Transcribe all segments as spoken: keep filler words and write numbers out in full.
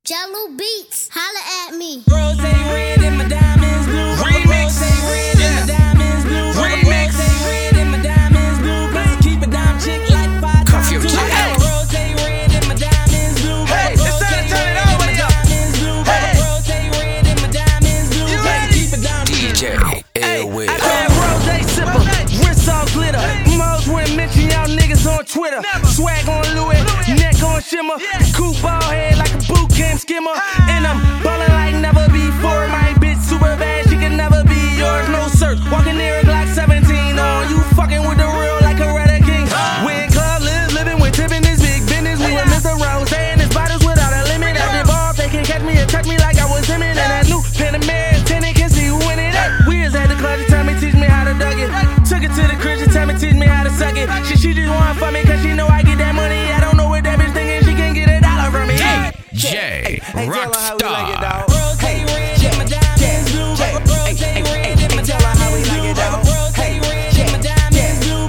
Jello Beats, holla at me. Rose red and my diamonds blue. Remix. Rose red and my diamonds blue. Remix. Rose red and my diamonds blue. Please keep a dime chick like five Cuff your two. chick. Hey. Rose red and my diamonds blue. Hey, it's time to turn it all the way up. Hey. Rose red and my diamonds blue. You Please ready? keep a dime D J Hey, L-Will. I got rose sipper, wrist all glitter. Most wouldn't mention y'all niggas on Twitter. Swag on Louis, neck on shimmer. Cool ball head like a boot camp skimmer. And I'm ballin' like never before. My bitch super bad, she can never be yours. No search, walking near a Glock seventeen on. You fucking with the real like a Red King. We in club live, living with tipping this big business. We with Mister Rose and his bottles without a limit. At the bar, they can catch me and touch me like I was him. And that new Panamera tenant can see who in it. We just had the club to tell me, teach me how to duck it. Took it to the crib, she tell me, teach me how to suck it. She, she just want for me, cause she know I get that money. I don't know what that bitch thinking, she can get a dollar from me. Hey, J Rockstar. Rose red and my diamonds blue. Rose red and my diamonds blue. Rose red and my diamonds blue.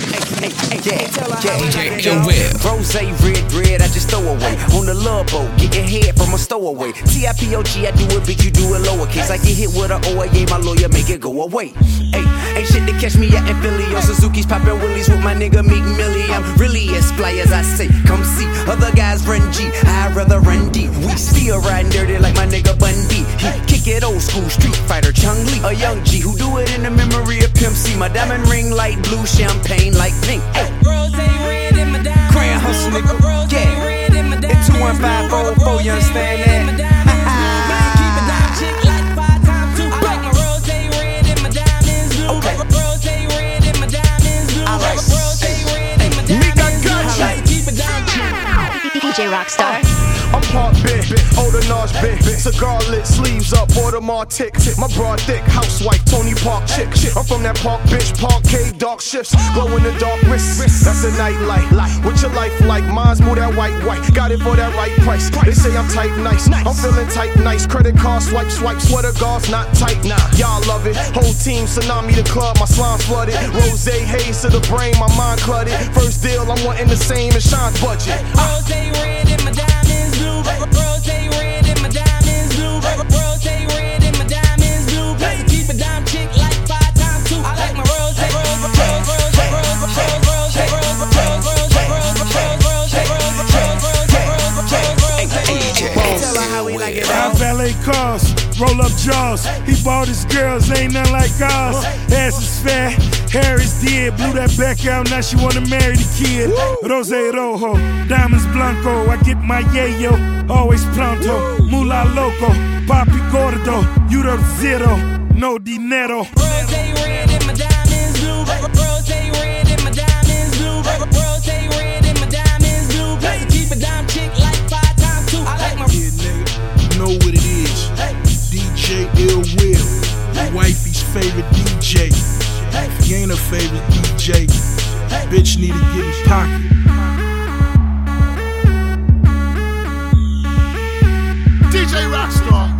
D J L-Will. Rose red, red, I just throw away. On the love boat, getting head from a stowaway. T I P O G, I do it big, you do it lowercase. I get hit with a O A A, my lawyer make it go away. Hey, ain't shit to catch me out in Philly. On Suzuki's poppin' willies with my nigga Meek Millie. I'm really as fly as I say. Come see, other guys run G, I'd rather run D. We still riding dirty like my nigga Bundy. He kick it old school, Street Fighter, Chung Lee. A young G who do it in the memory of Pimp C. My diamond ring light blue, champagne like pink. Hey. Rose red and my diamonds blue. Crayon hustle, nigga. Yeah. Red and my diamonds two one five four four, you understand that? Keep a dime chick like five times two. I like my rose red and my diamonds blue. Okay. Rose red and my diamonds blue. I like Rose red and my diamonds blue. Keep a dime chick. D J Rockstar. I'm part big, older Nars big, cigar lit, sleeves up, Audemars tick. My broad thick, housewife, Tony Park chick. I'm from that park, bitch, parkade, dark shifts, glow in the dark wrists. That's a night light. What's your life like? Mine's more that white, white. Got it for that right price. They say I'm tight, nice. I'm feeling tight, nice. Credit card swipe, swipe, sweater guards not tight. Nah, y'all love it. Whole team, tsunami the club, my slime flooded. Rose haze to the brain, my mind cluttered. First deal, I'm wanting the same as Sean's budget. Rose red and my diamonds blue. Rose red and my diamonds blue. Rose red and my diamonds blue. Please keep a dime chick like five times two. I like my rose rose rose rose rose rose rose Tell her how we like it I out. valet cars, roll up jaws. He bought his girls, ain't nothing like ours. Ass is fat, hair is dead. Blew that back out, now she wanna marry the kid. Rose rojo, diamonds blanco. I get my yayo, always pronto. Mula loco, papi gordo. You the zero, no dinero. Rose red and my diamonds blue. Rose red and my diamonds blue. Rose red and my diamonds blue. Please keep a dime chick like five times two. I like my Yeah, nigga, you know what it is. D J L-Will, your wifey's favorite D J. If you ain't a favorite D J, bitch need to get in pocket. D J Rockstar.